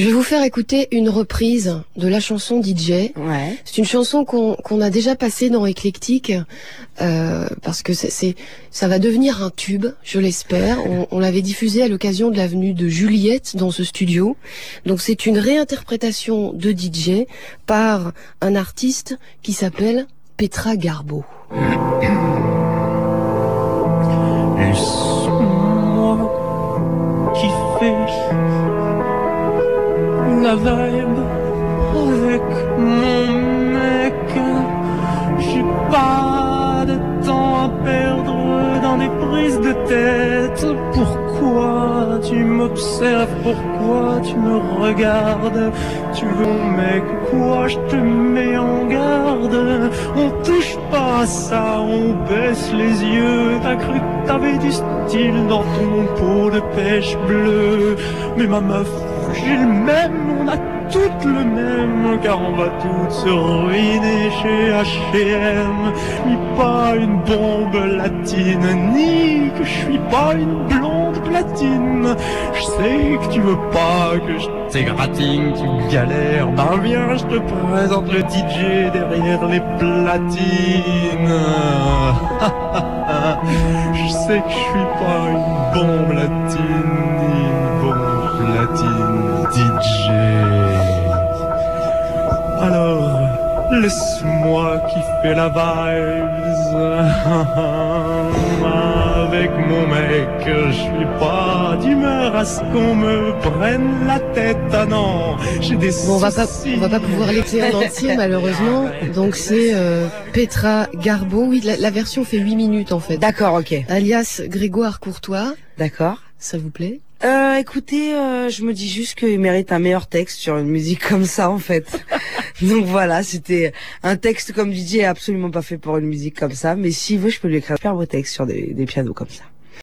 Je vais vous faire écouter une reprise de la chanson DJ. Ouais. C'est une chanson qu'on a déjà passée dans Éclectique, parce que ça va devenir un tube, je l'espère. On l'avait diffusée à l'occasion de la venue de Juliette dans ce studio. Donc c'est une réinterprétation de DJ par un artiste qui s'appelle Petra Garbo. Laisse-moi kiffer la vibe avec mon mec. J'ai pas de temps à perdre dans des prises de tête. Pourquoi tu m'observes? Pourquoi tu me regardes? Tu veux mon mec ou quoi? Je te mets en garde. On touche pas à ça, on baisse les yeux. T'as cru que t'avais du style dans ton pot de pêche bleue. Mais ma meuf, j'ai le même, on a toutes le même, car on va toutes se ruiner chez H&M. Ni pas une bombe latine, ni que je suis pas une blonde platine. Je sais que tu veux pas que je t'égratine, tu galères. Ben viens, je te présente le DJ derrière les platines. Je sais que je suis pas une bombe latine, ni une bombe platine DJ. Alors, laisse-moi kiffer la vibes. Avec mon mec, je suis pas d'humeur à ce qu'on me prenne la tête. Ah non, j'ai des Bon, on va pas pouvoir l'écouter en entier malheureusement. Donc c'est Petra Garbo. Oui, la version fait 8 minutes en fait. D'accord, ok. Alias Grégoire Courtois. D'accord. Ça vous plaît? Écoutez, je me dis juste qu'il mérite un meilleur texte sur une musique comme ça, en fait. Donc voilà, c'était un texte comme DJ, absolument pas fait pour une musique comme ça. Mais s'il veut, je peux lui écrire un super beau texte sur des pianos comme ça.